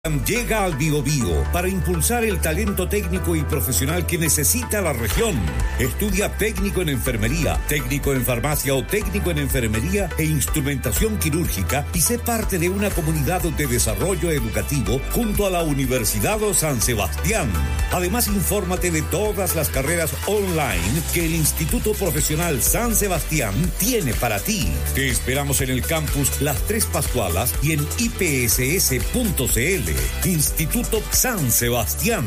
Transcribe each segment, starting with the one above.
Llega al Biobío para impulsar el talento técnico y profesional que necesita la región. Estudia técnico en enfermería, técnico en farmacia o técnico en enfermería e instrumentación quirúrgica y sé parte de una comunidad de desarrollo educativo junto a la Universidad San Sebastián. Además, infórmate de todas las carreras online que el Instituto Profesional San Sebastián tiene para ti. Te esperamos en el campus Las Tres Pascualas y en ipss.cl. Instituto San Sebastián.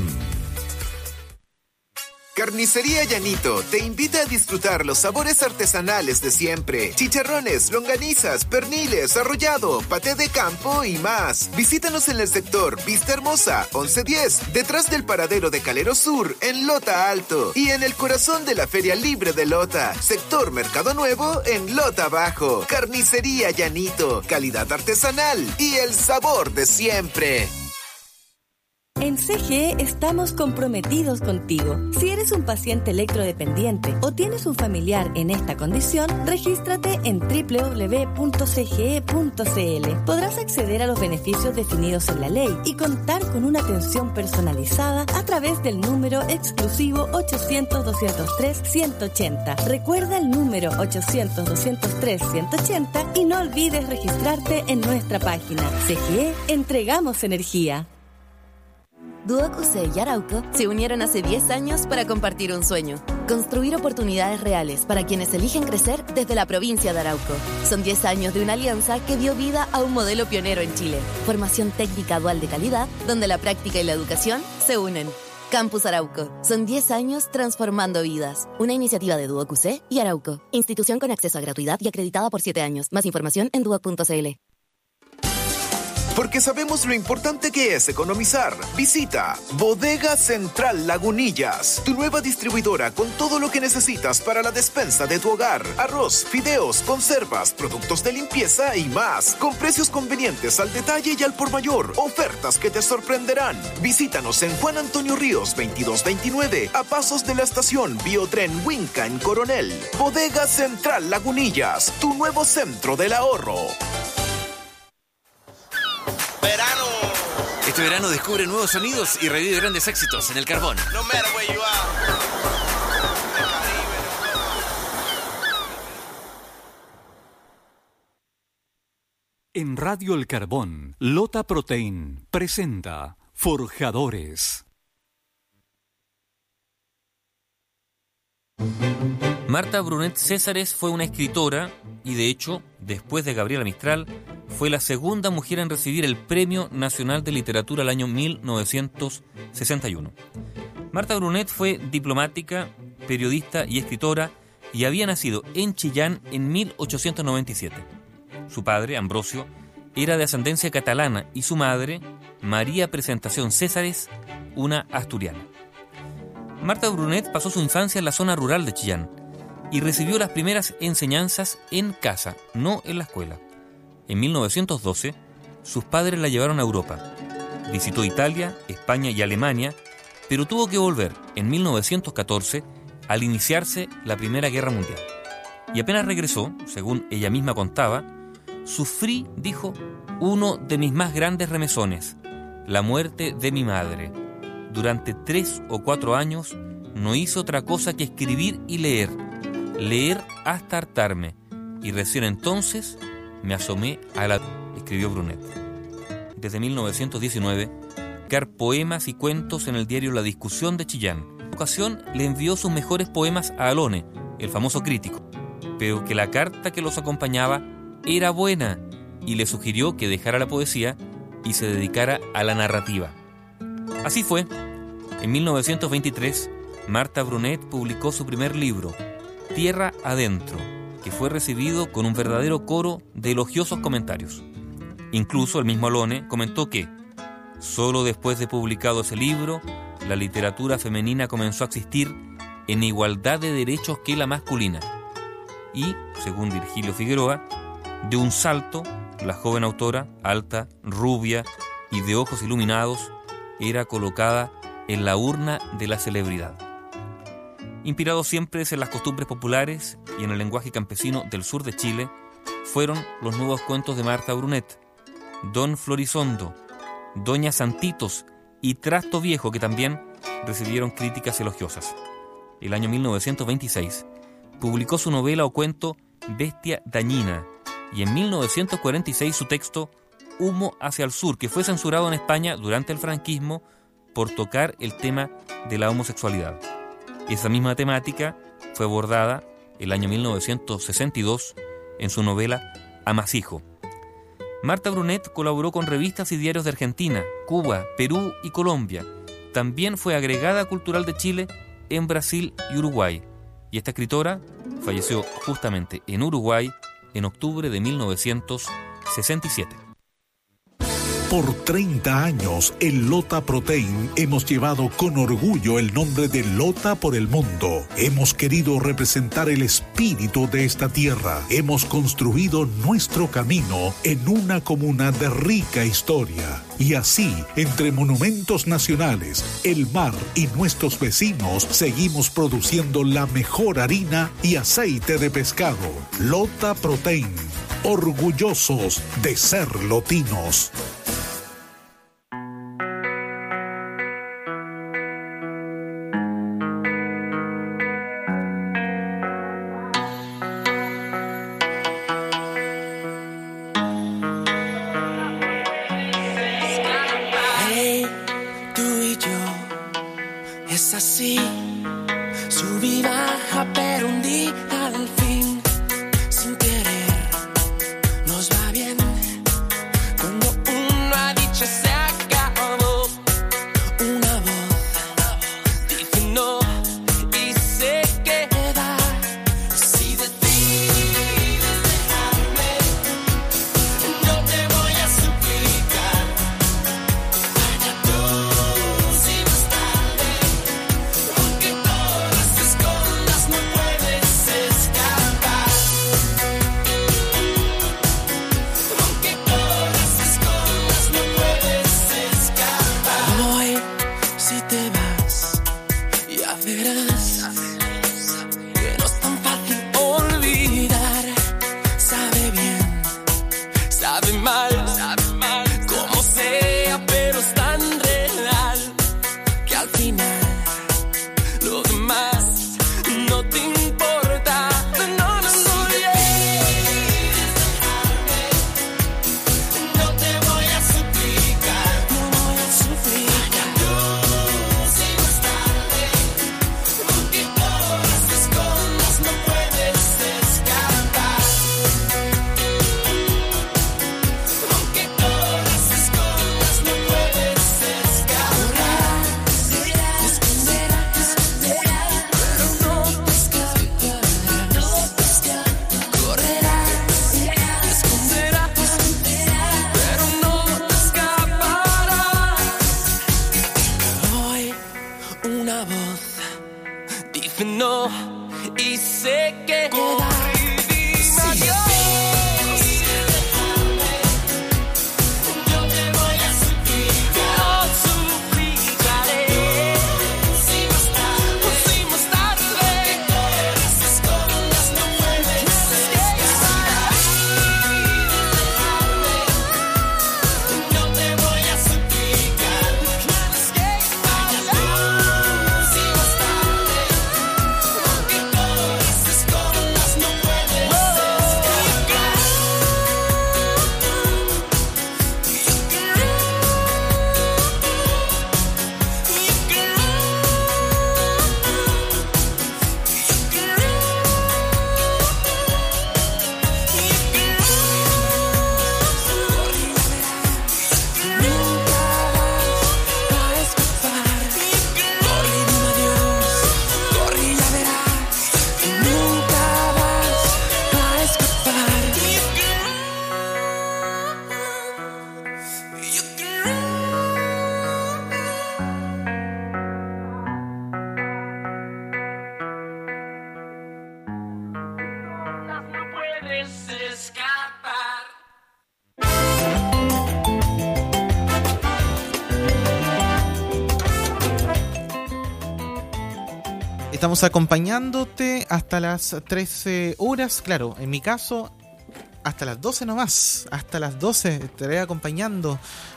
Carnicería Llanito te invita a disfrutar los sabores artesanales de siempre. Chicharrones, longanizas, perniles, arrollado, paté de campo y más. Visítanos en el sector Vista Hermosa, 1110, detrás del paradero de Calero Sur, en Lota Alto. Y en el corazón de la Feria Libre de Lota, sector Mercado Nuevo, en Lota Bajo. Carnicería Llanito, calidad artesanal y el sabor de siempre. En CGE estamos comprometidos contigo. Si eres un paciente electrodependiente o tienes un familiar en esta condición, regístrate en www.cge.cl. Podrás acceder a los beneficios definidos en la ley y contar con una atención personalizada a través del número exclusivo 800-203-180. Recuerda el número 800-203-180 y no olvides registrarte en nuestra página. CGE, entregamos energía. Duoc-UC y Arauco se unieron hace 10 años para compartir un sueño: construir oportunidades reales para quienes eligen crecer desde la provincia de Arauco. Son 10 años de una alianza que dio vida a un modelo pionero en Chile. Formación técnica dual de calidad, donde la práctica y la educación se unen. Campus Arauco. Son 10 años transformando vidas. Una iniciativa de Duoc-UC y Arauco. Institución con acceso a gratuidad y acreditada por 7 años. Más información en duoc.cl. Porque sabemos lo importante que es economizar. Visita Bodega Central Lagunillas, tu nueva distribuidora con todo lo que necesitas para la despensa de tu hogar. Arroz, fideos, conservas, productos de limpieza y más. Con precios convenientes al detalle y al por mayor. Ofertas que te sorprenderán. Visítanos en Juan Antonio Ríos 2229, a pasos de la estación Biotren Huinca en Coronel. Bodega Central Lagunillas, tu nuevo centro del ahorro. Verano. Este verano descubre nuevos sonidos y revive grandes éxitos en El Carbón. No matter where you are. En Radio El Carbón, Lota Protein presenta Forjadores. Marta Brunet Césares fue una escritora y, de hecho, después de Gabriela Mistral, fue la segunda mujer en recibir el Premio Nacional de Literatura el año 1961. Marta Brunet fue diplomática, periodista y escritora y había nacido en Chillán en 1897. Su padre, Ambrosio, era de ascendencia catalana y su madre, María Presentación Césares, una asturiana. Marta Brunet pasó su infancia en la zona rural de Chillán y recibió las primeras enseñanzas en casa, no en la escuela. En 1912, sus padres la llevaron a Europa. Visitó Italia, España y Alemania, pero tuvo que volver en 1914 al iniciarse la Primera Guerra Mundial. Y apenas regresó, según ella misma contaba, sufrí, dijo, uno de mis más grandes remesones, la muerte de mi madre. Durante 3 o 4 años no hizo otra cosa que escribir y leer hasta hartarme, y recién entonces me asomé a la... escribió Brunet. Desde 1919, crear poemas y cuentos en el diario La Discusión de Chillán. En ocasión le envió sus mejores poemas a Alone, el famoso crítico, pero que la carta que los acompañaba era buena y le sugirió que dejara la poesía y se dedicara a la narrativa. Así fue. En 1923, Marta Brunet publicó su primer libro, Tierra Adentro, que fue recibido con un verdadero coro de elogiosos comentarios. Incluso el mismo Alone comentó que, solo después de publicado ese libro, la literatura femenina comenzó a existir en igualdad de derechos que la masculina. Y, según Virgilio Figueroa, de un salto, la joven autora, alta, rubia y de ojos iluminados, era colocada en la urna de la celebridad. Inspirado siempre en las costumbres populares y en el lenguaje campesino del sur de Chile, fueron los nuevos cuentos de Marta Brunet, Don Florizondo, Doña Santitos y Trasto Viejo, que también recibieron críticas elogiosas. El año 1926 publicó su novela o cuento Bestia Dañina, y en 1946 su texto Humo hacia el sur, que fue censurado en España durante el franquismo por tocar el tema de la homosexualidad. Esa misma temática fue abordada el año 1962 en su novela Amasijo. Marta Brunet colaboró con revistas y diarios de Argentina, Cuba, Perú y Colombia. También fue agregada cultural de Chile en Brasil y Uruguay. Y esta escritora falleció justamente en Uruguay en octubre de 1967. Por 30 años, en Lota Protein hemos llevado con orgullo el nombre de Lota por el mundo. Hemos querido representar el espíritu de esta tierra. Hemos construido nuestro camino en una comuna de rica historia. Y así, entre monumentos nacionales, el mar y nuestros vecinos, seguimos produciendo la mejor harina y aceite de pescado. Lota Protein, orgullosos de ser lotinos. Estamos acompañándote hasta las 13 horas, claro, en mi caso hasta las 12 nomás, hasta las 12 estaré acompañando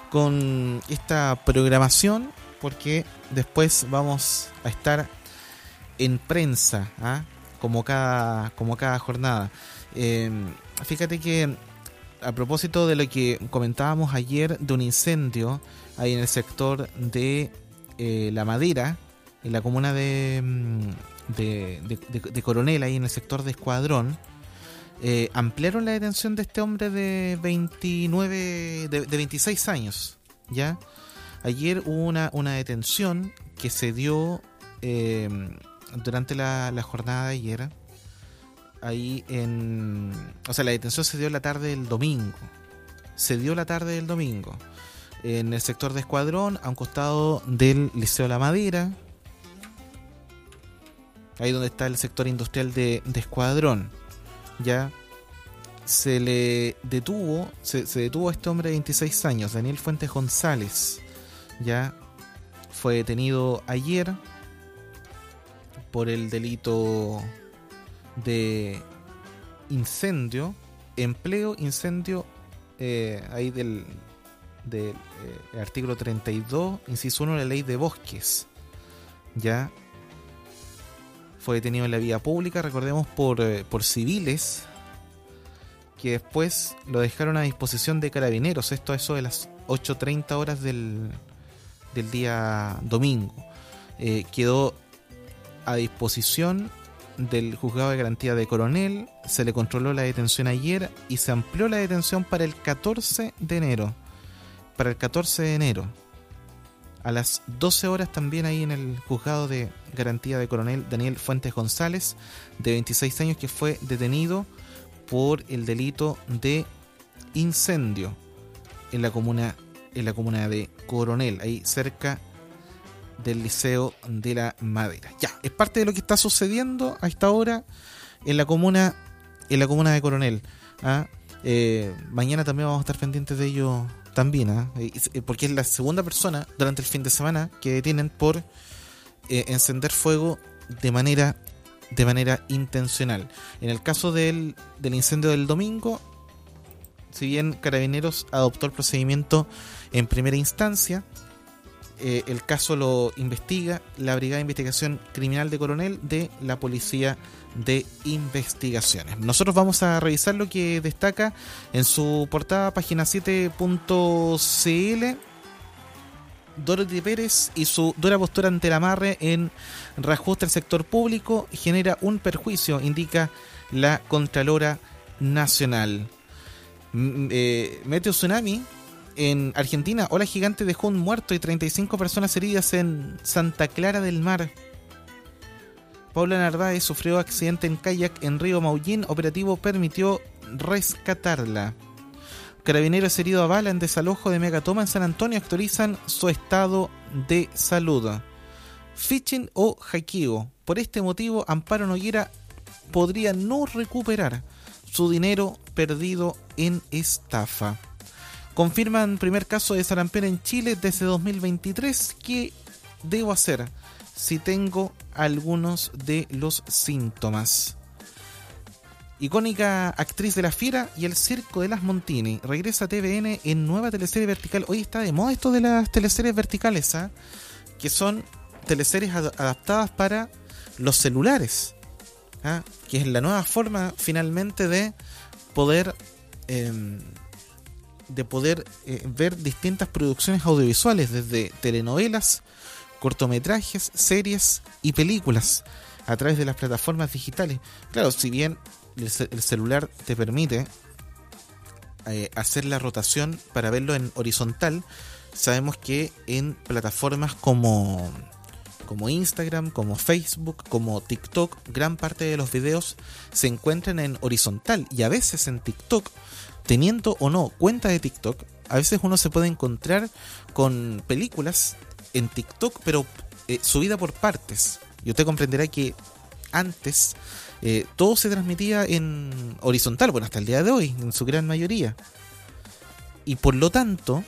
con esta programación, porque después vamos a estar en prensa, como cada jornada. Fíjate que a propósito de lo que comentábamos ayer de un incendio ahí en el sector de La Madera, en la comuna de Coronel, ahí en el sector de Escuadrón, ampliaron la detención de este hombre de 26 años, ¿ya? Ayer hubo una detención que se dio durante la jornada de ayer, ahí la detención se dio la tarde del domingo. En el sector de Escuadrón, a un costado del Liceo La Madera, ahí donde está el sector industrial de Escuadrón. Ya se le detuvo, se detuvo a este hombre de 26 años, Daniel Fuentes González. Ya fue detenido ayer por el delito de incendio, ahí del artículo 32, inciso 1 de la ley de bosques. Ya fue detenido en la vía pública, recordemos, por civiles, que después lo dejaron a disposición de carabineros, esto a eso de las 8:30 horas del día domingo. Quedó a disposición del juzgado de garantía de Coronel, se le controló la detención ayer y se amplió la detención para el 14 de enero. A las 12 horas también ahí en el juzgado de garantía de Coronel, Daniel Fuentes González, de 26 años, que fue detenido por el delito de incendio en la comuna de Coronel, ahí cerca del Liceo de La Madera. Ya, es parte de lo que está sucediendo a esta hora en la comuna de Coronel. Mañana también vamos a estar pendientes de ello también, porque es la segunda persona durante el fin de semana que detienen por encender fuego de manera intencional. En el caso del incendio del domingo, si bien Carabineros adoptó el procedimiento en primera instancia, el caso lo investiga la Brigada de Investigación Criminal de Coronel de la Policía de Investigaciones. Nosotros vamos a revisar lo que destaca en su portada, página 7.cl. Dorothy Pérez y su dura postura ante el amarre en reajuste al sector público genera un perjuicio, indica la Contralora Nacional. Meteo tsunami en Argentina. Ola gigante dejó un muerto y 35 personas heridas en Santa Clara del Mar. Paula Narváez sufrió accidente en kayak en Río Maullín. Operativo permitió rescatarla. Carabineros herido a bala en desalojo de megatoma en San Antonio actualizan su estado de salud. Phishing o hackeo. Por este motivo, Amparo Noguera podría no recuperar su dinero perdido en estafa. Confirman primer caso de sarampión en Chile desde 2023. ¿Qué debo hacer si tengo algunos de los síntomas? Icónica actriz de La Fiera y el Circo de las Montini regresa a TVN en nueva teleserie vertical. Hoy está de moda esto de las teleseries verticales, que son teleseries adaptadas para los celulares, que es la nueva forma finalmente de poder ver distintas producciones audiovisuales, desde telenovelas, cortometrajes, series y películas a través de las plataformas digitales. Claro, si bien el celular te permite hacer la rotación para verlo en horizontal, sabemos que en plataformas como Instagram, como Facebook, como TikTok, gran parte de los videos se encuentran en horizontal, y a veces en TikTok, teniendo o no cuenta de TikTok, a veces uno se puede encontrar con películas en TikTok, pero subida por partes. Y usted comprenderá que antes todo se transmitía en horizontal, bueno, hasta el día de hoy, en su gran mayoría. Y por lo tanto,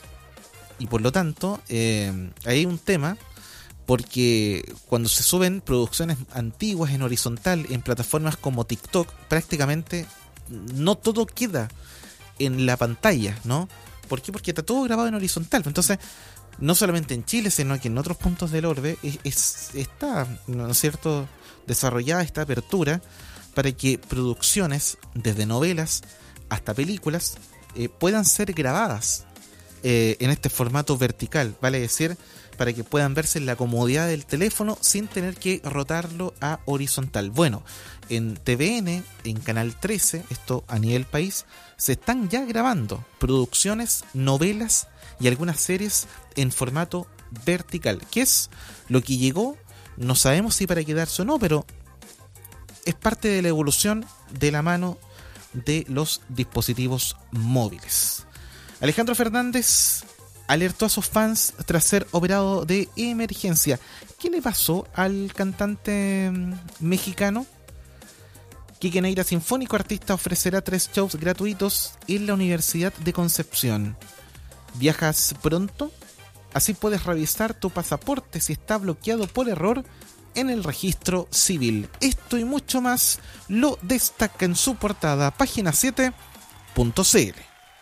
hay un tema, porque cuando se suben producciones antiguas en horizontal en plataformas como TikTok, prácticamente no todo queda en la pantalla, ¿no? ¿Por qué? Porque está todo grabado en horizontal. Entonces, no solamente en Chile, sino que en otros puntos del orbe está, ¿no es cierto?, desarrollada esta apertura para que producciones, desde novelas hasta películas, puedan ser grabadas en este formato vertical, vale decir, para que puedan verse en la comodidad del teléfono sin tener que rotarlo a horizontal. Bueno, en TVN, en Canal 13, esto a nivel país, se están ya grabando producciones, novelas y algunas series en formato vertical, que es lo que llegó, no sabemos si para quedarse o no, pero es parte de la evolución de la mano de los dispositivos móviles. Alejandro Fernández alertó a sus fans tras ser operado de emergencia. ¿Qué le pasó al cantante mexicano? Quique Neira Sinfónico, artista, ofrecerá 3 shows gratuitos en la Universidad de Concepción. ¿Viajas pronto? Así puedes revisar tu pasaporte si está bloqueado por error en el registro civil. Esto y mucho más lo destaca en su portada, página 7.cl.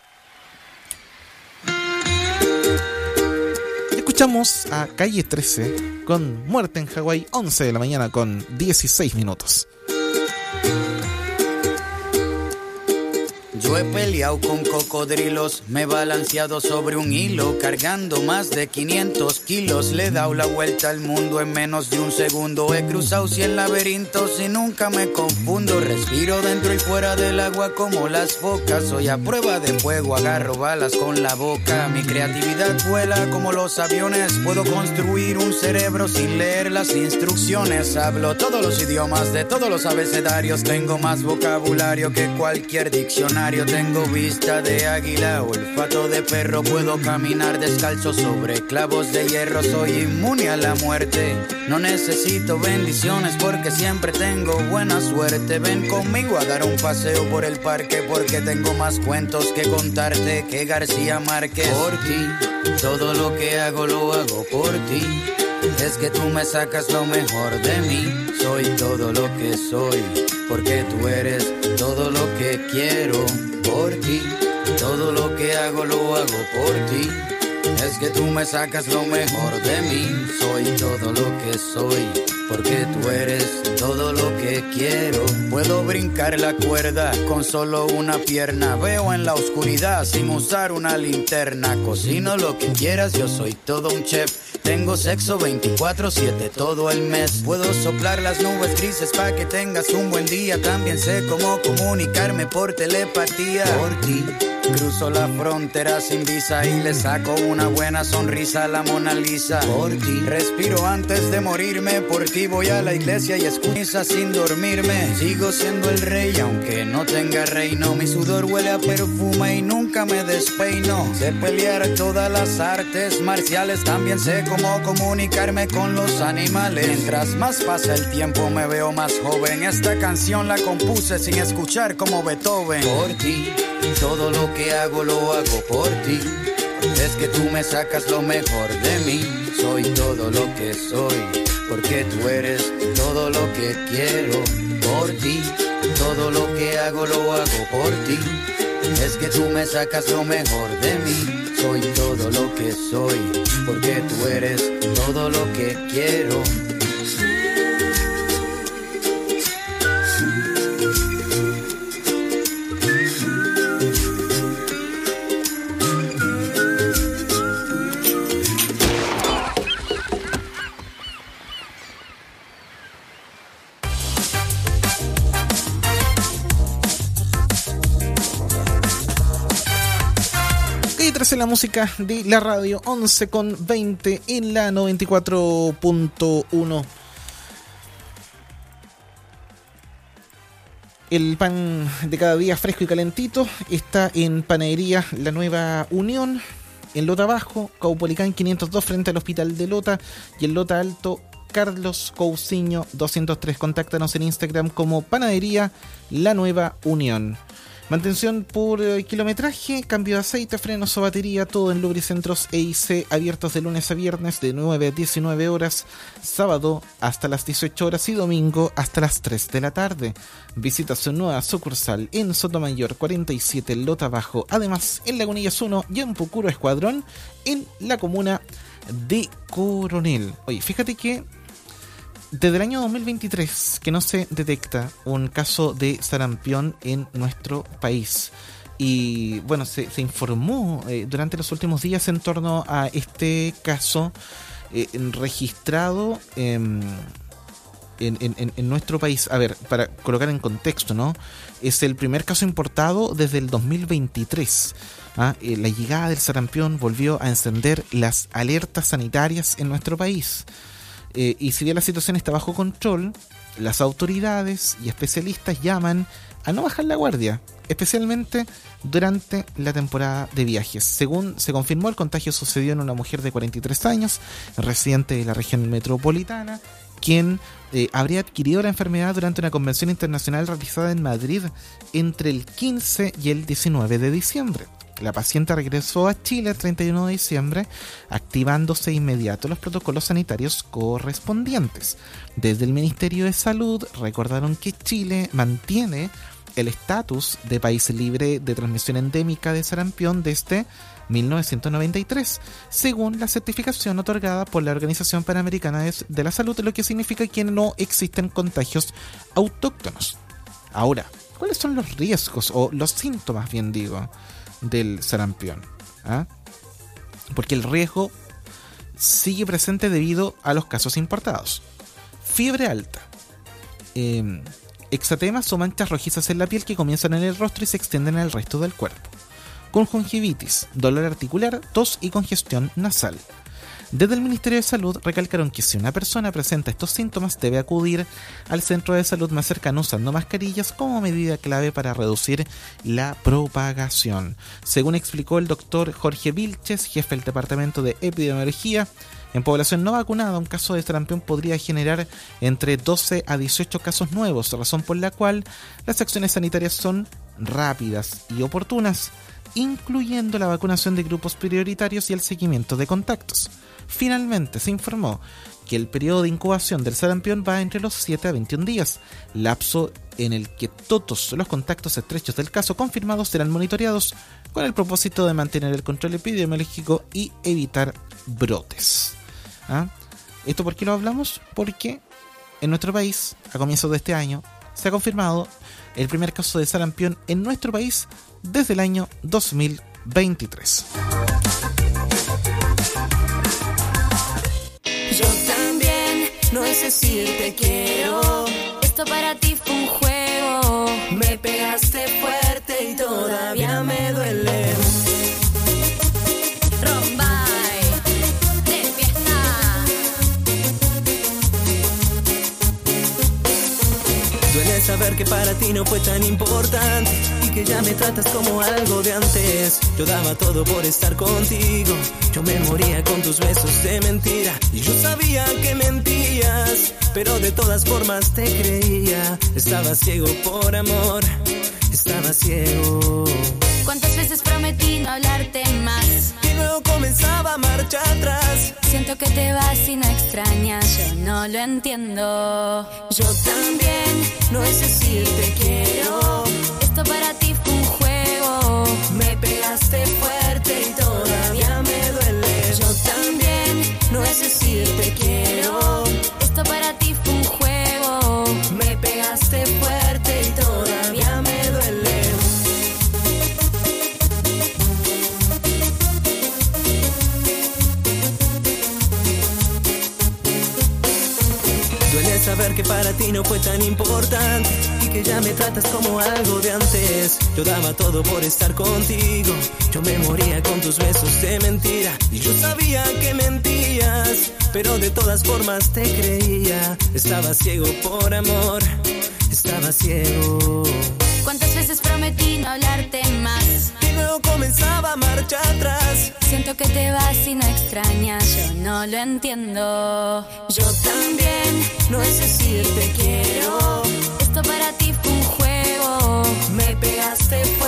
Escuchamos a Calle 13 con Muerte en Hawái, 11 de la mañana con 16 minutos. Yo he peleado con cocodrilos, me he balanceado sobre un hilo, cargando más de 500 kilos. Le he dado la vuelta al mundo en menos de un segundo. He cruzado 100 laberintos y nunca me confundo. Respiro dentro y fuera del agua como las focas. Soy a prueba de fuego, agarro balas con la boca. Mi creatividad vuela como los aviones. Puedo construir un cerebro sin leer las instrucciones. Hablo todos los idiomas de todos los abecedarios. Tengo más vocabulario que cualquier diccionario. Tengo vista de águila, olfato de perro. Puedo caminar descalzo sobre clavos de hierro. Soy inmune a la muerte. No necesito bendiciones porque siempre tengo buena suerte. Ven conmigo a dar un paseo por el parque porque tengo más cuentos que contarte que García Márquez. Por ti, todo lo que hago lo hago por ti. Es que tú me sacas lo mejor de mí. Soy todo lo que soy porque tú eres todo lo que quiero. Por ti, todo lo que hago lo hago por ti. Es que tú me sacas lo mejor de mí. Soy todo lo que soy porque tú eres todo lo que quiero. Puedo brincar la cuerda con solo una pierna. Veo en la oscuridad sin usar una linterna. Cocino lo que quieras, yo soy todo un chef. Tengo sexo 24/7 todo el mes. Puedo soplar las nubes grises pa' que tengas un buen día. También sé cómo comunicarme por telepatía. Por ti cruzo la frontera sin visa y le saco una buena sonrisa a la Mona Lisa. Por ti respiro antes de morirme. Por ti voy a la iglesia y escucho misa sin dormirme. Sigo siendo el rey aunque no tenga reino. Mi sudor huele a perfume y nunca me despeino. Sé pelear todas las artes marciales. También sé cómo comunicarme con los animales. Mientras más pasa el tiempo me veo más joven. Esta canción la compuse sin escuchar como Beethoven. Por ti, todo lo que hago lo hago por ti. Es que tú me sacas lo mejor de mí. Soy todo lo que soy porque tú eres todo lo que quiero. Por ti, todo lo que hago lo hago por ti. Es que tú me sacas lo mejor de mí. Soy todo lo que soy porque tú eres todo lo que quiero. En la música de la radio, 11:20 en la 94.1. El pan de cada día fresco y calentito está en Panadería La Nueva Unión, en Lota Bajo, Caupolicán 502 frente al Hospital de Lota, y en Lota Alto, Carlos Cousiño 203. Contáctanos en Instagram como Panadería La Nueva Unión. Mantención por kilometraje, cambio de aceite, frenos o batería, todo en Lubricentros EIC, abiertos de lunes a viernes de 9 a 19 horas, sábado hasta las 18 horas y domingo hasta las 3 de la tarde. Visita su nueva sucursal en Sotomayor 47, Lota Bajo, además en Lagunillas 1 y en Pucuro Escuadrón en la comuna de Coronel. Oye, fíjate que desde el año 2023 que no se detecta un caso de sarampión en nuestro país. Y bueno, se informó durante los últimos días en torno a este caso registrado en nuestro país. A ver, para colocar en contexto, ¿no? Es el primer caso importado desde el 2023. La llegada del sarampión volvió a encender las alertas sanitarias en nuestro país. Y si bien la situación está bajo control, las autoridades y especialistas llaman a no bajar la guardia, especialmente durante la temporada de viajes. Según se confirmó, el contagio sucedió en una mujer de 43 años, residente de la región metropolitana, quien habría adquirido la enfermedad durante una convención internacional realizada en Madrid entre el 15 y el 19 de diciembre. La paciente regresó a Chile el 31 de diciembre, activándose de inmediato los protocolos sanitarios correspondientes. Desde el Ministerio de Salud recordaron que Chile mantiene el estatus de país libre de transmisión endémica de sarampión desde 1993, según la certificación otorgada por la Organización Panamericana de la Salud, lo que significa que no existen contagios autóctonos. Ahora, ¿cuáles son los riesgos o los síntomas, bien digo, del sarampión? Porque el riesgo sigue presente debido a los casos importados. Fiebre alta, exatemas o manchas rojizas en la piel que comienzan en el rostro y se extienden al resto del cuerpo, conjuntivitis, dolor articular, tos y congestión nasal. Desde el Ministerio de Salud recalcaron que si una persona presenta estos síntomas debe acudir al centro de salud más cercano usando mascarillas como medida clave para reducir la propagación. Según explicó el doctor Jorge Vilches, jefe del Departamento de Epidemiología, en población no vacunada un caso de sarampión podría generar entre 12 a 18 casos nuevos, razón por la cual las acciones sanitarias son rápidas y oportunas, incluyendo la vacunación de grupos prioritarios y el seguimiento de contactos. Finalmente, se informó que el periodo de incubación del sarampión va entre los 7 a 21 días, lapso en el que todos los contactos estrechos del caso confirmados serán monitoreados con el propósito de mantener el control epidemiológico y evitar brotes. ¿Esto por qué lo hablamos? Porque en nuestro país, a comienzos de este año, se ha confirmado el primer caso de sarampión en nuestro país desde el año 2023. Yo también, no es decir te quiero. Esto para ti fue un juego. Me pegaste fuerte y todavía me duele. Rombay, de fiesta. Duele saber que para ti no fue tan importante y que ya me tratas como algo de antes. Yo daba todo por estar contigo, yo me moría con tus besos de mentira y yo sabía que mentías, pero de todas formas te creía. Estaba ciego por amor, estaba ciego. ¿Cuántas veces prometí no hablarte más? Y luego comenzaba marcha atrás. Siento que te vas y no extrañas, yo no lo entiendo. Yo también, no es decir te quiero. Esto para ti fue un juego. Me pegaste fuerte y todavía me duele. Yo también, no es decir te quiero. Esto para ti fue un juego. Me pegaste fuerte y todavía me duele. Duele saber que para ti no fue tan importante y que ya me tratas como algo de antes. Yo daba todo por estar contigo, yo me moría con tus besos de mentira y yo sabía que mentías, pero de todas formas te creía. Estaba ciego por amor, estaba ciego. ¿Cuántas veces prometí no hablarte más? Y luego comenzaba marcha atrás. Siento que te vas y no extrañas, yo no lo entiendo. Yo también, no es decir te quiero. Esto para ti fue un juego. Me pegaste fuerte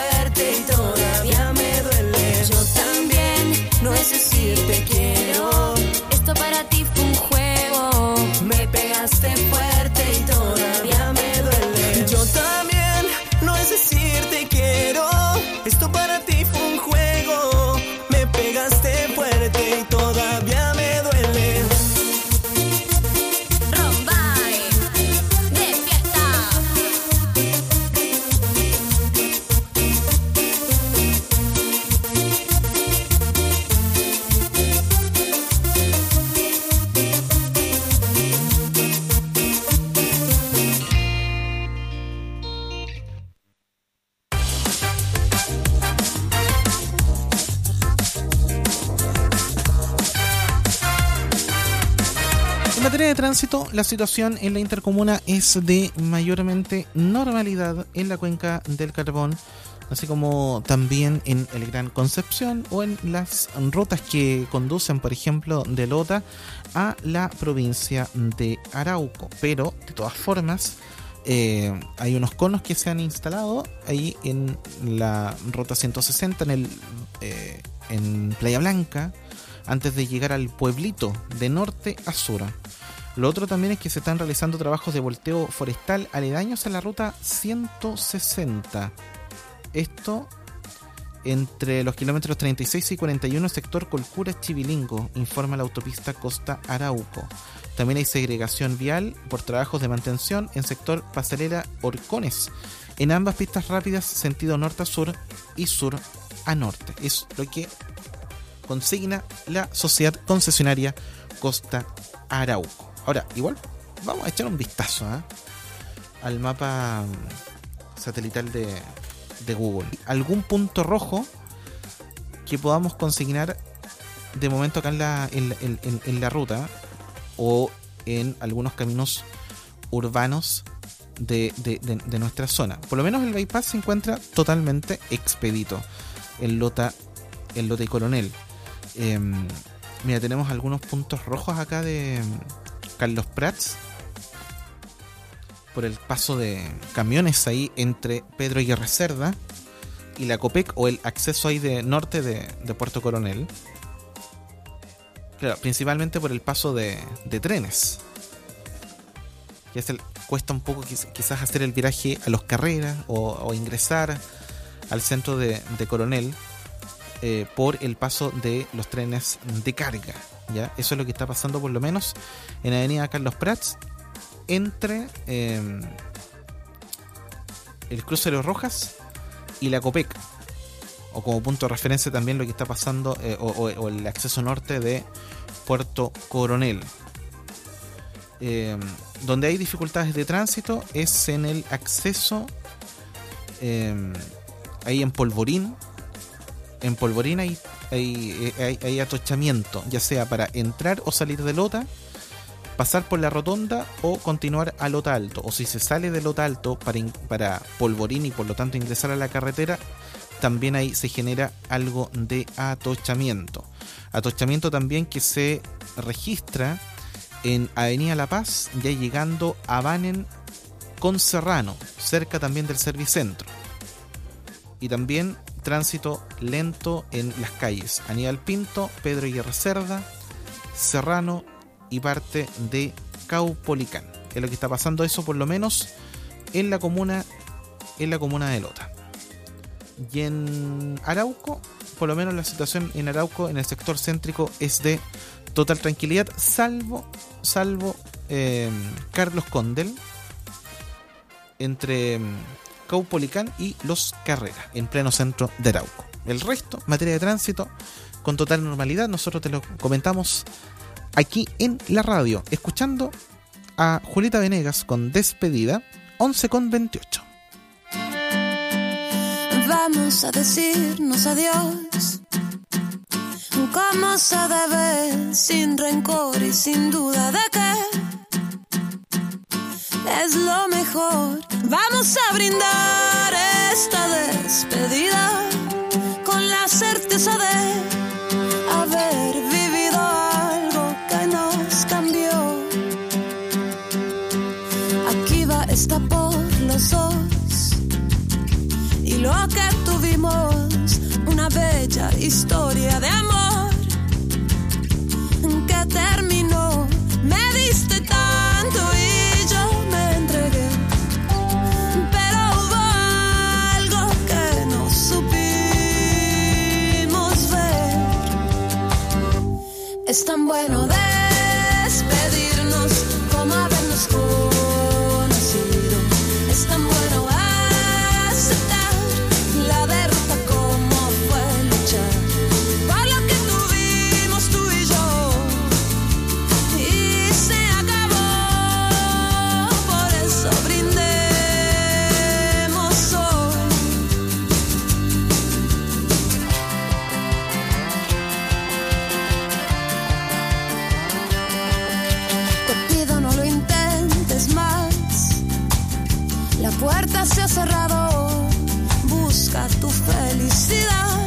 es decir te quiero. Esto para ti fue un juego. Me pegaste fuerte y todavía me duele. Yo también, no es decir te quiero. Esto para ti fue un juego. Me pegaste fuerte y todavía me duele. Rombay, de fiesta. En materia de tránsito, la situación en la intercomuna es de mayormente normalidad en la cuenca del Carbón, así como también en el Gran Concepción o en las rutas que conducen, por ejemplo, de Lota a la provincia de Arauco. Pero, de todas formas, hay unos conos que se han instalado ahí en la ruta 160, en Playa Blanca, antes de llegar al pueblito de norte a sur. Lo otro también es que se están realizando trabajos de volteo forestal aledaños a la ruta 160. Esto entre los kilómetros 36 y 41, sector Colcura-Chivilingo, informa la autopista Costa Arauco. También hay segregación vial por trabajos de mantención en sector Pasarela Orcones, en ambas pistas rápidas, sentido norte a sur y sur a norte. Es lo que consigna la sociedad concesionaria Costa Arauco. Ahora, igual vamos a echar un vistazo al mapa satelital de Google. ¿Algún punto rojo que podamos consignar de momento acá en la ruta o en algunos caminos urbanos de nuestra zona? Por lo menos el bypass se encuentra totalmente expedito en Lota y Coronel. Mira, tenemos algunos puntos rojos acá de Carlos Prats por el paso de camiones ahí entre Pedro Aguirre Cerda y la Copec, o el acceso ahí de norte de Puerto Coronel. Claro, principalmente por el paso de trenes, que cuesta un poco quizás hacer el viraje a Los Carreras o ingresar al centro de Coronel por el paso de los trenes de carga, ¿ya? Eso es lo que está pasando por lo menos en Avenida Carlos Prats entre el cruce de los Rojas y la Copec, o como punto de referencia también lo que está pasando o el acceso norte de Puerto Coronel. Donde hay dificultades de tránsito es en el acceso ahí en Polvorín. En Polvorín hay atochamiento, ya sea para entrar o salir de Lota, pasar por la rotonda o continuar a Lota Alto. O si se sale de Lota Alto para Polvorín y por lo tanto ingresar a la carretera, también ahí se genera algo de atochamiento. Atochamiento también que se registra en Avenida La Paz, ya llegando a Banen con Serrano, cerca también del Servicentro. Y también tránsito lento en las calles Aníbal Pinto, Pedro Aguirre Cerda, Serrano y parte de Caupolicán. Es lo que está pasando eso por lo menos en la comuna de Lota. Y en Arauco, por lo menos la situación en Arauco, en el sector céntrico, es de total tranquilidad, salvo Carlos Condel, entre Caupolicán y Los Carreras, en pleno centro de Arauco. El resto, materia de tránsito, con total normalidad. Nosotros te lo comentamos aquí en la radio, escuchando a Julieta Venegas con Despedida, 11:28. Vamos a decirnos adiós, como se debe, sin rencor y sin duda de que es lo mejor. Vamos a brindar esta despedida con la certeza de haber vivido algo que nos cambió. Aquí va esta por los dos y lo que tuvimos, una bella historia de amor bueno despedirnos como habernos conocido. Es tan bueno aceptar la derrota como fue luchar por lo que tuvimos tú y yo. Y se acabó, por eso brindemos hoy. Te pido no lo intentes más. La puerta se ha cerrado. Busca tu felicidad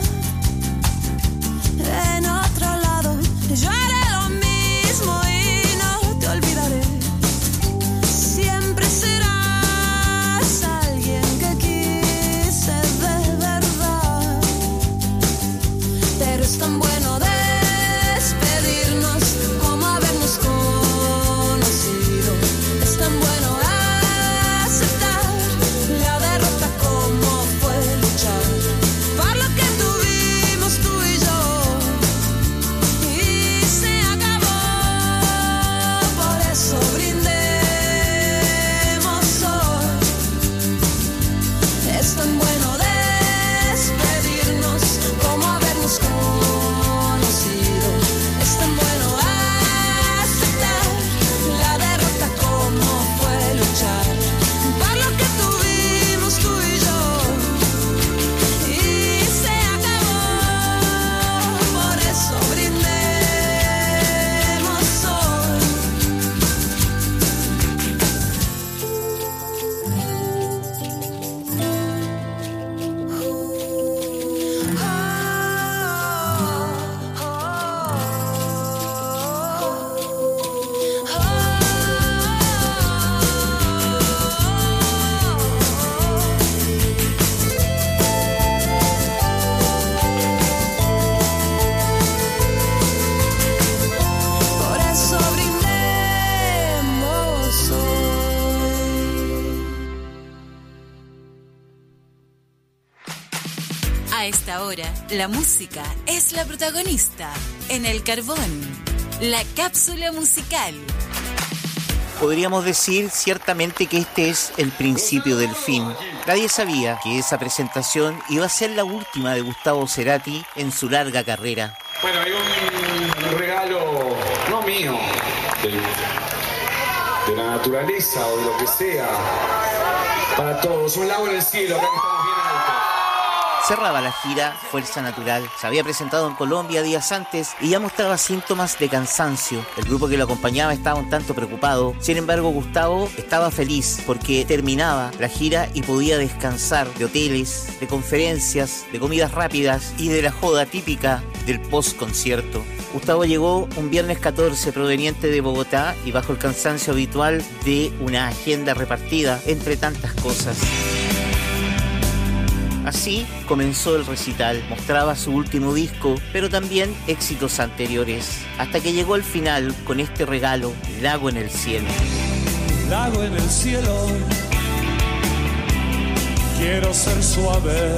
en otro lado. Yo haré lo mismo y no te olvidaré. Siempre serás alguien que quise de verdad. Pero es tan bueno despedirnos como habernos conocido. Es tan bueno aceptar la derrota como fue luchar por lo que tuvimos tú y yo. Y se acabó, por eso brindemos hoy. Es tan bueno despedirnos como habernos conocido. Es tan bueno aceptar la derrota como fue luchar por lo que tuvimos tú y yo. Y se acabó, por eso brindemos hoy. Por eso brindemos hoy. A esta hora, la música es la protagonista. En El Carbón, la cápsula musical. Podríamos decir ciertamente que este es el principio del fin. Nadie sabía que esa presentación iba a ser la última de Gustavo Cerati en su larga carrera. Bueno, hay un regalo, no mío, de la naturaleza o de lo que sea, para todos. Un lago en el cielo, acá que estamos bien alto. Cerraba la gira Fuerza Natural. Se había presentado en Colombia días antes y ya mostraba síntomas de cansancio. El grupo que lo acompañaba estaba un tanto preocupado. Sin embargo, Gustavo estaba feliz porque terminaba la gira y podía descansar de hoteles, de conferencias, de comidas rápidas y de la joda típica del post-concierto. Gustavo llegó un viernes 14 proveniente de Bogotá y bajo el cansancio habitual de una agenda repartida entre tantas cosas. Así comenzó el recital, mostraba su último disco, pero también éxitos anteriores, hasta que llegó el final con este regalo, Lago en el cielo. Lago en el cielo, quiero ser suave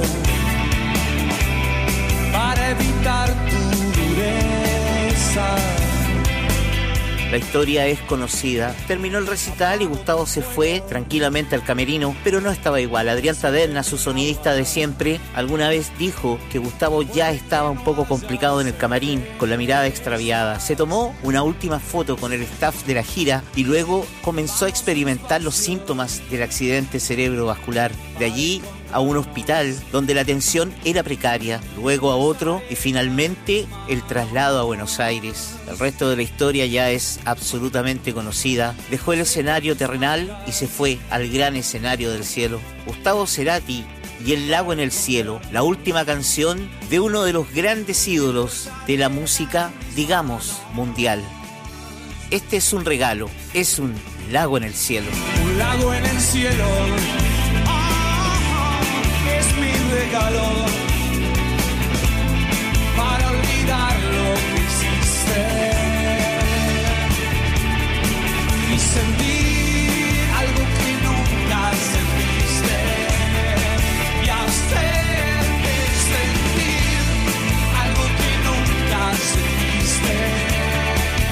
para evitar tu dureza. La historia es conocida. Terminó el recital y Gustavo se fue tranquilamente al camerino, pero no estaba igual. Adrián Taderna, su sonidista de siempre, alguna vez dijo que Gustavo ya estaba un poco complicado en el camarín, con la mirada extraviada. Se tomó una última foto con el staff de la gira y luego comenzó a experimentar los síntomas del accidente cerebrovascular. De allí a un hospital donde la atención era precaria, luego a otro y finalmente el traslado a Buenos Aires. El resto de la historia ya es absolutamente conocida. Dejó el escenario terrenal y se fue al gran escenario del cielo. Gustavo Cerati y El lago en el cielo, la última canción de uno de los grandes ídolos de la música, digamos, mundial. Este es un regalo, es un lago en el cielo. Un lago en el cielo. Es mi regalo para olvidar lo que hiciste y sentir algo que nunca sentiste y hacerte sentir algo que nunca sentiste.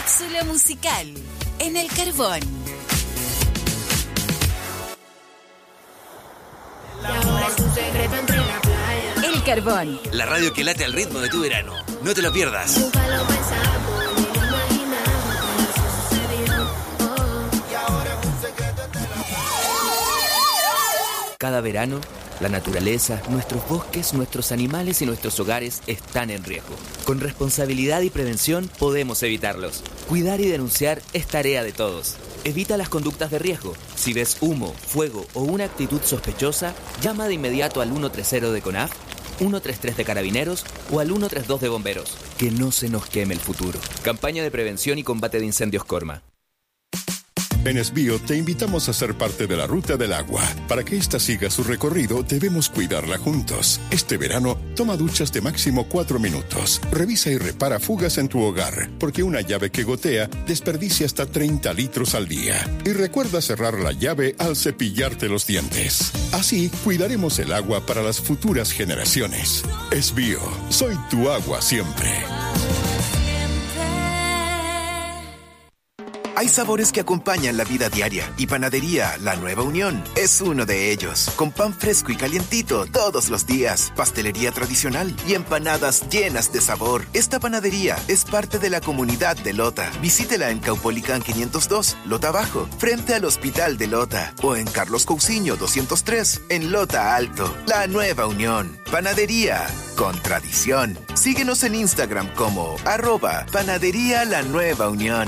cápsula musical en el Carbón. El Carbón. La radio que late al ritmo de tu verano. No te lo pierdas. Cada verano, la naturaleza, nuestros bosques, nuestros animales y nuestros hogares están en riesgo. Con responsabilidad y prevención podemos evitarlos. Cuidar y denunciar es tarea de todos. Evita las conductas de riesgo. Si ves humo, fuego o una actitud sospechosa, llama de inmediato al 130 de CONAF, 133 de Carabineros o al 132 de Bomberos. Que no se nos queme el futuro. Campaña de prevención y combate de incendios Corma. En Esbío te invitamos a ser parte de la Ruta del Agua. Para que ésta siga su recorrido, debemos cuidarla juntos. Este verano, toma duchas de máximo 4 minutos. Revisa y repara fugas en tu hogar, porque una llave que gotea desperdicia hasta 30 litros al día. Y recuerda cerrar la llave al cepillarte los dientes. Así, cuidaremos el agua para las futuras generaciones. Esbío, soy tu agua siempre. Hay sabores que acompañan la vida diaria y Panadería La Nueva Unión es uno de ellos. Con pan fresco y calientito todos los días, pastelería tradicional y empanadas llenas de sabor. Esta panadería es parte de la comunidad de Lota. Visítela en Caupolicán 502, Lota Bajo, frente al Hospital de Lota, o en Carlos Cousiño 203, en Lota Alto. La Nueva Unión, panadería con tradición. Síguenos en Instagram como @Panadería La Nueva Unión.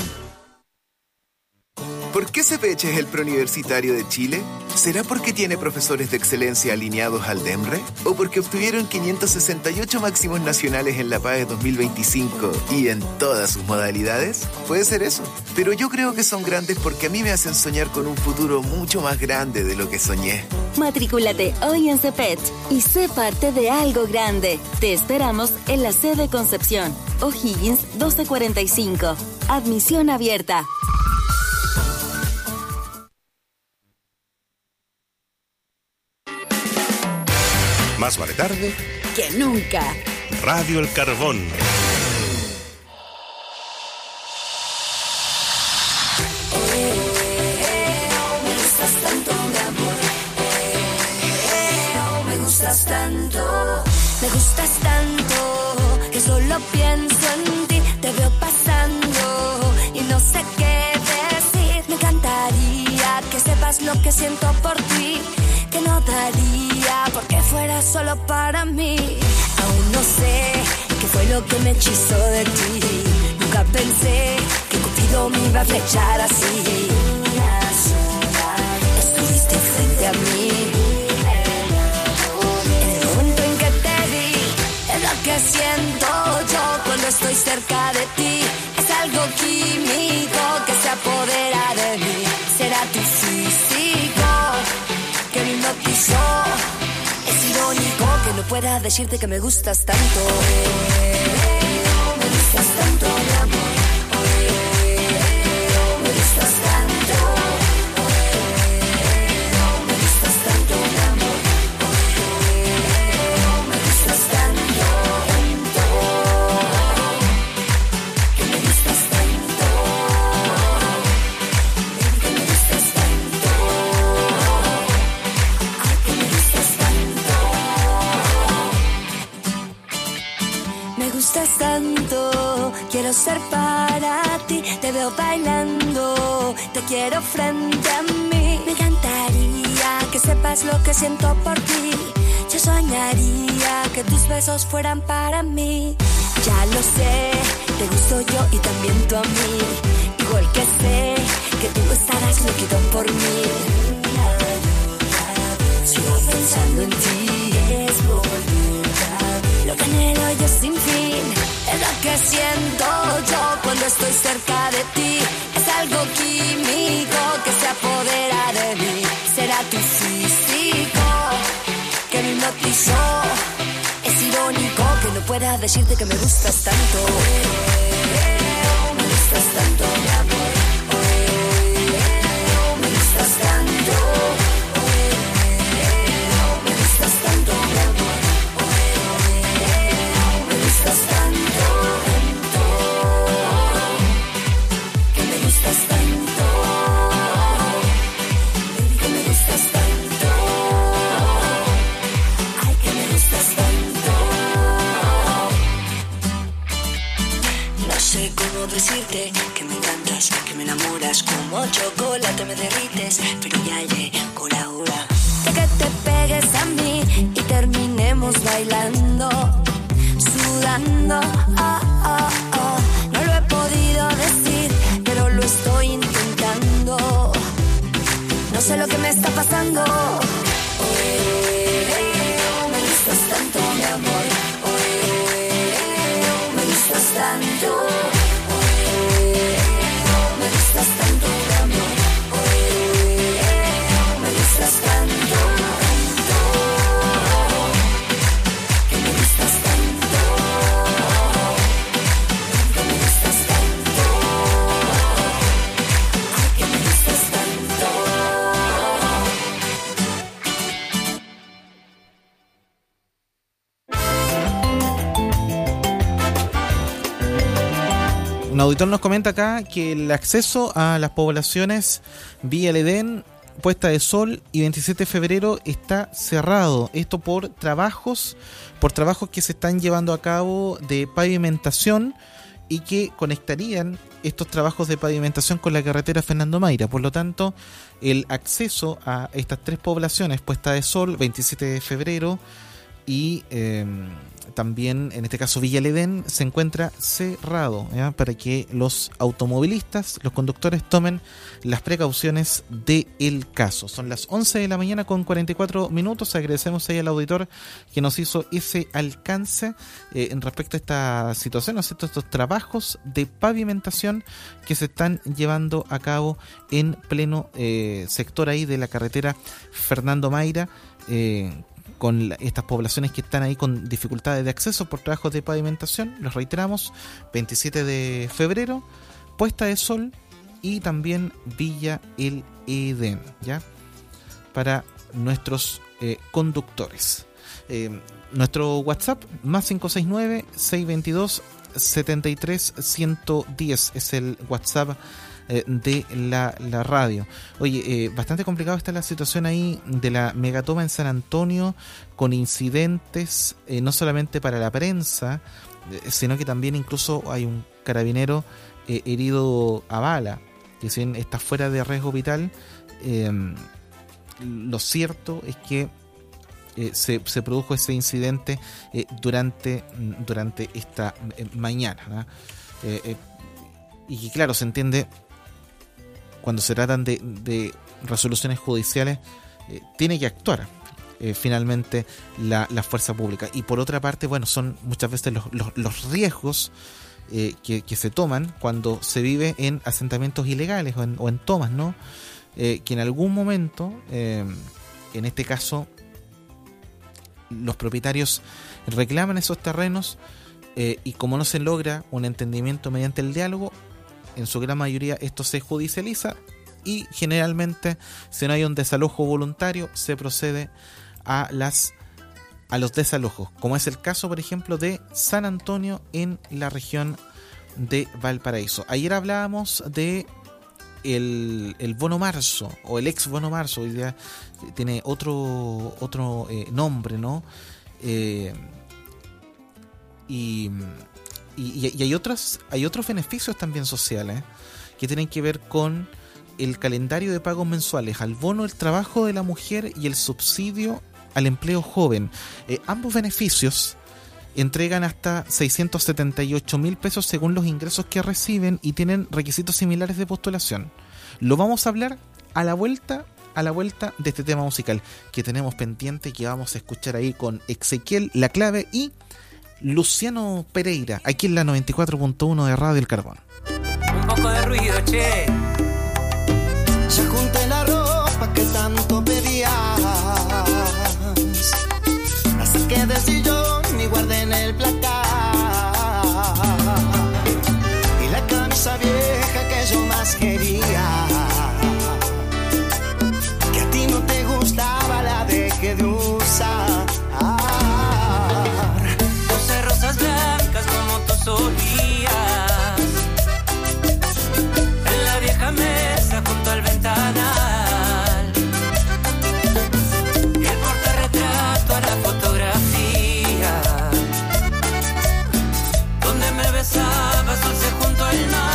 ¿Por qué CEPECH es el preuniversitario de Chile? ¿Será porque tiene profesores de excelencia alineados al DEMRE? ¿O porque obtuvieron 568 máximos nacionales en la PAE 2025 y en todas sus modalidades? Puede ser eso. Pero yo creo que son grandes porque a mí me hacen soñar con un futuro mucho más grande de lo que soñé. Matricúlate hoy en CEPECH y sé parte de algo grande. Te esperamos en la sede Concepción, O'Higgins 1245. Admisión abierta. Más vale tarde que nunca. Radio El Carbón. Me gustas tanto, mi amor. Me gustas tanto que solo pienso en ti. Te veo pasando y no sé qué decir. Me encantaría que sepas lo que siento por ti, que no daría porque fuera solo para mí. Aún no sé qué fue lo que me hechizó de ti. Nunca pensé que Cupido me iba a flechar así. Estuviste frente a mí. En el momento en que te vi, es lo que siento yo cuando estoy cerca de ti. Es algo químico que se apodera de mí. Será tu físico que me hipnotizó. Es irónico que no pueda decirte que me gustas tanto. Me gustas tanto, mi amor. Me gustas tanto. Me gustas tanto, mi amor. Me gustas tanto, tanto. Que me gustas tanto. Que me gustas tanto. Me gustas tanto, quiero ser para ti. Te veo bailando, te quiero frente a mí. Me encantaría que sepas lo que siento por ti. Yo soñaría que tus besos fueran para mí. Ya lo sé, te gusto yo y también tú a mí. Igual que sé que tú estarás loquito por mí. Sigo pensando en ti. Es lo que anhelo yo sin fin. Es lo que siento yo cuando estoy cerca de ti. Es algo químico que se apodera de mí. Será tu físico que me hipnotizó. Es irónico que no pueda decirte que me gustas tanto. Me gustas tanto, mi amor. Me gustas tanto. Me gustas tanto, mi amor. Me gustas tanto, tanto. decirte que me encantas, que me enamoras, como chocolate me derrites, pero ya llegó la hora de que te pegues a mí y terminemos bailando, sudando. No lo he podido decir, pero lo estoy intentando. No sé lo que me está pasando. Me gustas tanto, mi amor. Me gustas tanto. Me gustas tanto, mi amor. Me gustas tanto, tanto. Que me gustas tanto. Que me gustas tanto. Ay, que me gustas tanto. Un auditor nos comenta acá que el acceso a las poblaciones Villa El Edén, Puesta de Sol y 27 de febrero está cerrado. Esto por trabajos que se están llevando a cabo de pavimentación y que conectarían estos trabajos de pavimentación con la carretera Fernando Mayra. Por lo tanto, el acceso a estas tres poblaciones, Puesta de Sol, 27 de febrero y también, en este caso, Villa El Edén, se encuentra cerrado, ¿ya? Para que los automovilistas, los conductores, tomen las precauciones del caso. Son las 11 de la mañana con 44 minutos. Agradecemos ahí al auditor que nos hizo ese alcance en respecto a esta situación, ¿no es cierto? Estos trabajos de pavimentación que se están llevando a cabo en pleno sector ahí de la carretera Fernando Mayra, con estas poblaciones que están ahí con dificultades de acceso por trabajos de pavimentación. Los reiteramos: 27 de febrero, Puesta de Sol y también Villa El Edén, ¿ya? Para nuestros conductores. Nuestro WhatsApp, más 569-622-73110, es el WhatsApp de la radio. Oye, bastante complicado está la situación ahí de la megatoma en San Antonio, con incidentes no solamente para la prensa, sino que también incluso hay un carabinero herido a bala, que si bien está fuera de riesgo vital. Lo cierto es que se produjo ese incidente durante esta mañana, ¿no? Y que, claro, se entiende, cuando se tratan de resoluciones judiciales, tiene que actuar finalmente la fuerza pública. Y por otra parte, bueno, son muchas veces los riesgos que se toman cuando se vive en asentamientos ilegales o en tomas, ¿no? Que en algún momento, en este caso, los propietarios reclaman esos terrenos y como no se logra un entendimiento mediante el diálogo, en su gran mayoría esto se judicializa y generalmente, si no hay un desalojo voluntario, se procede a los desalojos, como es el caso, por ejemplo, de San Antonio en la región de Valparaíso. Ayer hablábamos de el bono marzo, o el ex bono marzo, hoy día tiene otro nombre, ¿no? Y hay otros beneficios también sociales que tienen que ver con el calendario de pagos mensuales, al bono del trabajo de la mujer y el subsidio al empleo joven. Ambos beneficios entregan hasta 678.000 pesos según los ingresos que reciben y tienen requisitos similares de postulación. Lo vamos a hablar a la vuelta de este tema musical que tenemos pendiente, que vamos a escuchar ahí con Ezequiel La Clave y Luciano Pereira, aquí en la 94.1 de Radio El Carbón. Un poco de ruido, che. Ya junté la ropa que tanto pedías, la saqué del sillón y guardé en el placar, y la camisa vieja que yo más quería, que a ti no te gustaba, la dejé de usar. Blancas como tú solías, en la vieja mesa junto al ventanal, y el portarretrato a la fotografía, donde me besabas dulce junto al mar.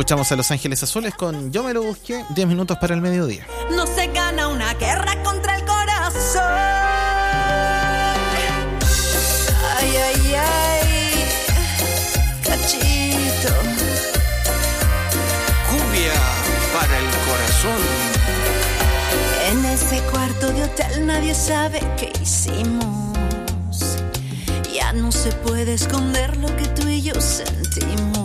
Escuchamos a Los Ángeles Azules con Yo me lo busqué, 10 minutos para el mediodía. No se gana una guerra contra el corazón. Ay, ay, ay, cachito. Cumbia para el corazón. En ese cuarto de hotel nadie sabe qué hicimos. Ya no se puede esconder lo que tú y yo sentimos.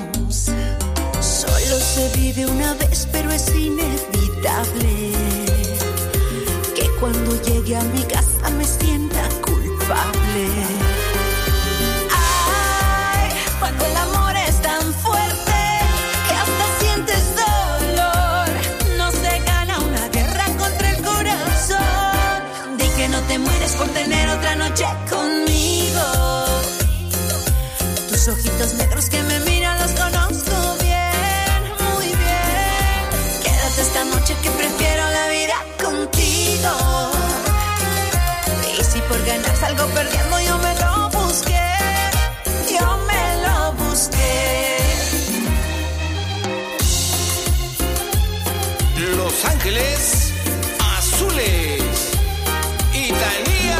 Solo se vive una vez, pero es inevitable que cuando llegue a mi casa me sienta culpable. Ay, cuando el amor es tan fuerte que hasta sientes dolor. No se gana una guerra contra el corazón. Di que no te mueres por tener otra noche conmigo. Tus ojitos negros que me miran los conozco bien, muy bien. Quédate esta noche que prefiero la vida contigo. Y si por ganar salgo perdiendo, yo me lo busqué, yo me lo busqué. Los Ángeles Azules. Italia.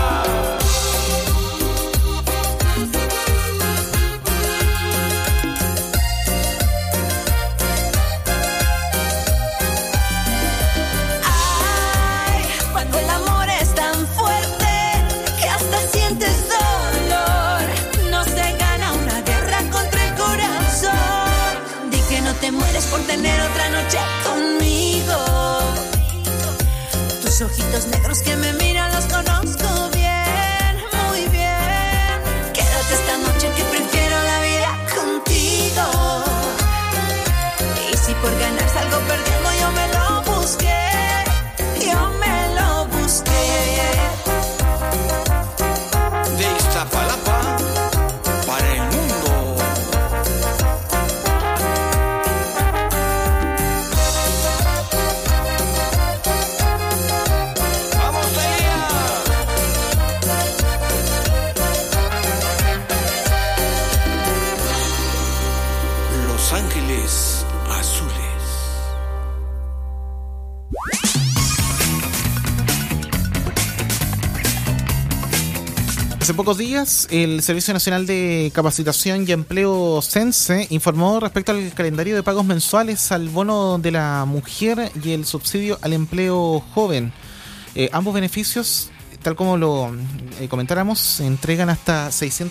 Te mueres por tener otra noche conmigo. Tus ojitos negros que me miran los conozco bien, muy bien. Quédate esta noche que prefiero la vida contigo. Y si por ganar salgo perdiendo, yo me lo busqué, yo me lo busqué. De Iztapalapa para el mundo. Ángeles Azules. Hace pocos días, el Servicio Nacional de Capacitación y Empleo CENSE informó respecto al calendario de pagos mensuales al bono de la mujer y el subsidio al empleo joven. Ambos beneficios, tal como lo comentáramos, entregan hasta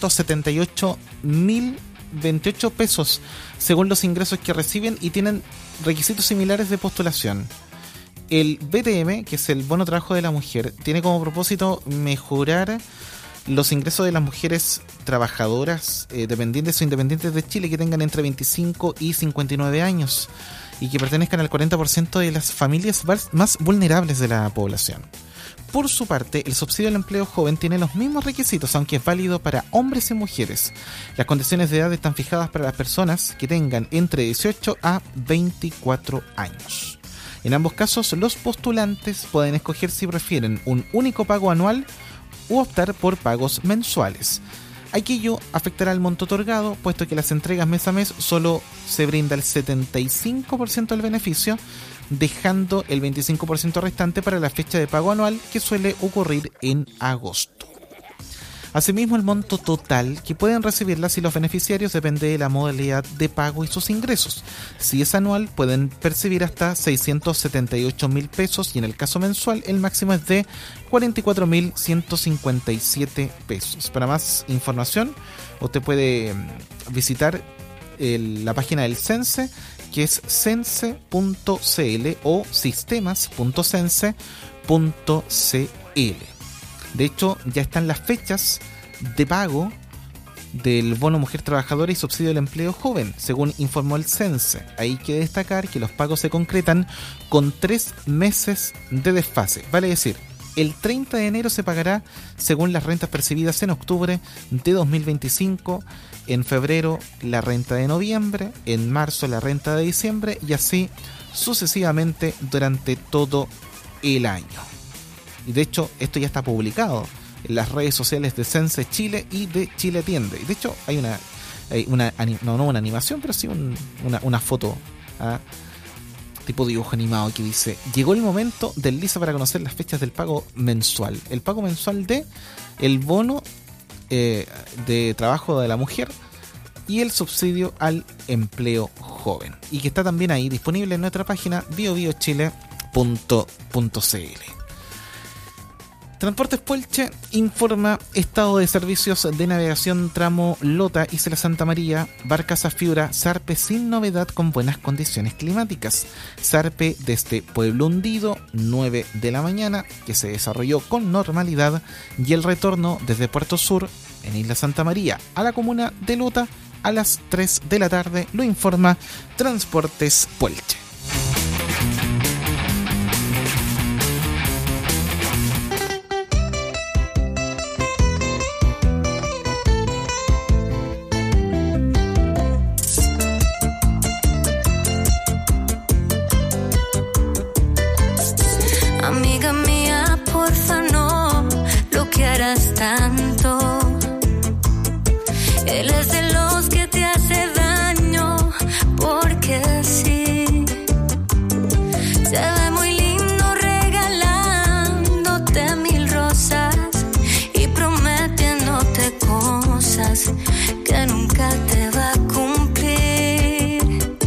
678.028 pesos según los ingresos que reciben y tienen requisitos similares de postulación. El BTM, que es el bono trabajo de la mujer, tiene como propósito mejorar los ingresos de las mujeres trabajadoras, dependientes o independientes de Chile que tengan entre 25 y 59 años y que pertenezcan al 40% de las familias más vulnerables de la población. Por su parte, el subsidio al empleo joven tiene los mismos requisitos, aunque es válido para hombres y mujeres. Las condiciones de edad están fijadas para las personas que tengan entre 18 a 24 años. En ambos casos, los postulantes pueden escoger si prefieren un único pago anual u optar por pagos mensuales. Aquello afectará al monto otorgado, puesto que las entregas mes a mes solo se brinda el 75% del beneficio, dejando el 25% restante para la fecha de pago anual, que suele ocurrir en agosto. Asimismo, el monto total que pueden recibirlas y los beneficiarios depende de la modalidad de pago y sus ingresos. Si es anual, pueden percibir hasta 678.000 pesos y en el caso mensual, el máximo es de 44.157 pesos. Para más información, usted puede visitar la página del CENSE, que es cense.cl o sistemas.cense.cl. De hecho, ya están las fechas de pago del bono mujer trabajadora y subsidio del empleo joven, según informó el CENSE. Hay que destacar que los pagos se concretan con 3 meses de desfase. Vale decir, el 30 de enero se pagará según las rentas percibidas en octubre de 2025, en febrero la renta de noviembre, en marzo la renta de diciembre y así sucesivamente durante todo el año. Y de hecho, esto ya está publicado en las redes sociales de CENSE Chile y de Chile Atiende. Y de hecho, hay una una animación, pero sí una foto, tipo dibujo animado, que dice: llegó el momento del LISA para conocer las fechas del pago mensual. El pago mensual de el bono de trabajo de la mujer y el subsidio al empleo joven, y que está también ahí disponible en nuestra página biobiochile.cl. Transportes Puelche informa estado de servicios de navegación tramo Lota Isla Santa María, barcaza Fiura, zarpe sin novedad con buenas condiciones climáticas. Zarpe desde Pueblo Hundido, 9 de la mañana, que se desarrolló con normalidad, y el retorno desde Puerto Sur, en Isla Santa María, a la comuna de Lota, a las 3 de la tarde, lo informa Transportes Puelche. Amiga mía, porfa no lo que harás tanto. Él es de los que te hace daño, porque sí. Se ve muy lindo regalándote 1000 rosas y prometiéndote cosas que nunca te va a cumplir.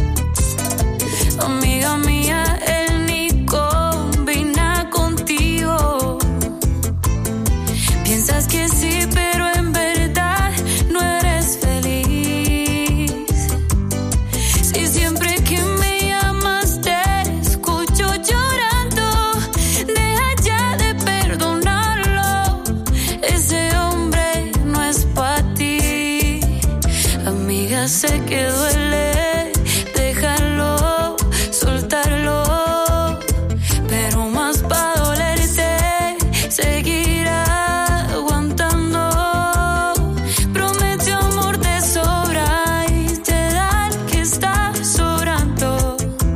Amiga mía, él ni combina contigo. Piensas que sí, pero en verdad no eres feliz. Si siempre que me llamas te escucho llorando, deja ya de perdonarlo. Ese hombre no es para ti. Amiga, sé que duele dejarlo, soltarlo, pero más pa' dolerte seguirá aguantando. Prometió amor de sobra y te da el que está sobrando.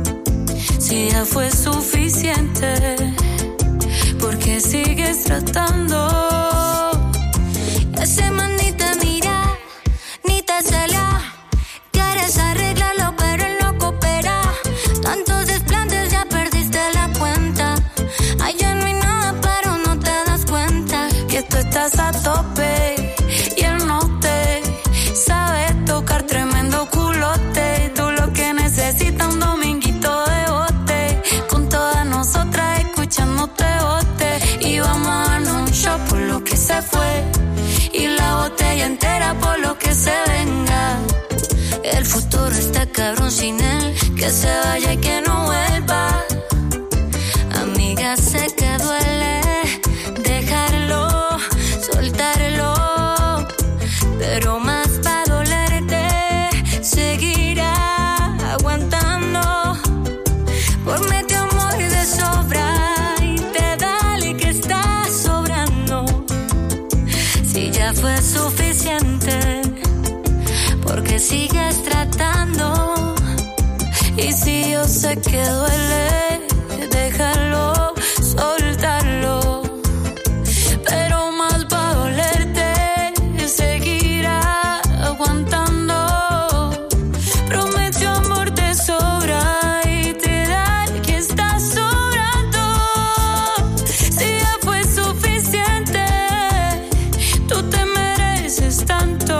Si ya fue suficiente, porque sigues tratando. Ese man ni te mira, ni te cela. Quieres arreglarlo, pero él no coopera. Tantos desplantes, ya perdiste la cuenta. Allá no hay nada, pero no te das cuenta que tú estás a tope y él no te sabe tocar tremendo culote. Tú lo que necesitas un dominguito de bote, con todas nosotras escuchándote bote. Y vamos a darnos un shot por lo que se fue y la botella entera por lo que se venga. El futuro está cabrón sin él, que se vaya y que no vuelva. Amiga, sé que duele dejarlo, soltarlo, pero más pa' dolerte seguirá aguantando. Prometió amor de sobra y te da el que está sobrando. Si ya fue suficiente, porque sigues tratando. Y si yo sé que duele dejarlo, soltarlo, pero más va a dolerte seguirá aguantando. Prometió amor de sobra y te da el que está sobrando. Si ya fue suficiente, tú te mereces tanto.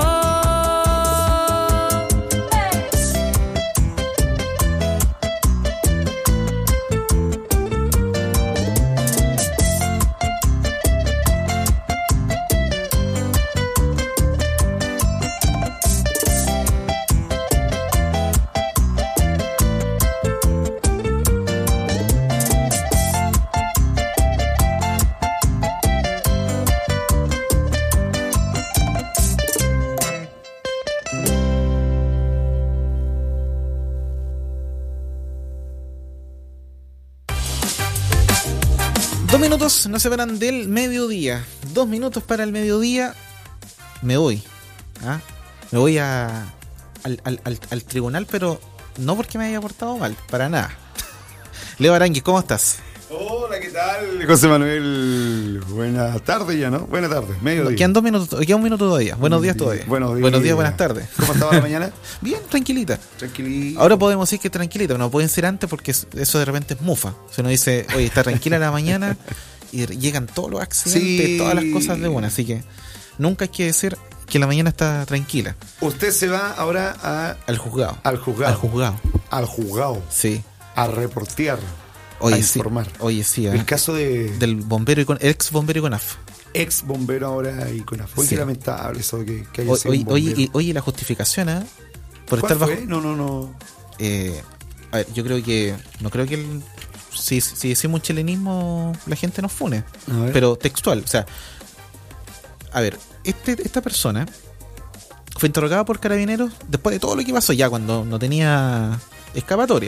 2 minutos nos separan del mediodía. 2 minutos para el mediodía. Me voy. Me voy al tribunal, pero no porque me haya portado mal, para nada. Leo Aranguis, ¿cómo estás? Hola, ¿qué tal, José Manuel? Buenas tardes ya, ¿no? Buenas tardes, mediodía. Quedan 2 minutos, queda un minuto todavía. Buenos días todavía. Buenos días, buenas tardes. ¿Cómo estaba la mañana? Bien, tranquilita. Tranquilita. Ahora podemos decir que tranquilita, pero no pueden ser antes porque eso de repente es mufa. Si uno dice, oye, está tranquila la mañana y llegan todos los accidentes, todas las cosas de buena. Así que nunca hay que decir que la mañana está tranquila. Usted se va ahora al juzgado. Al juzgado. Al juzgado. Sí. A reportear. Oye, a informar. Oye, sí. El caso del bombero ex bombero ICONAF. Ex bombero ahora ICONAF. Oye, qué lamentable eso que haya sido un bombero. Oye, la justificación, por estar bajo. No. A ver, yo creo que no creo que si decimos chilenismo la gente nos fune, pero textual, o sea, a ver, esta persona fue interrogada por carabineros después de todo lo que pasó, ya cuando no tenía escapatoria.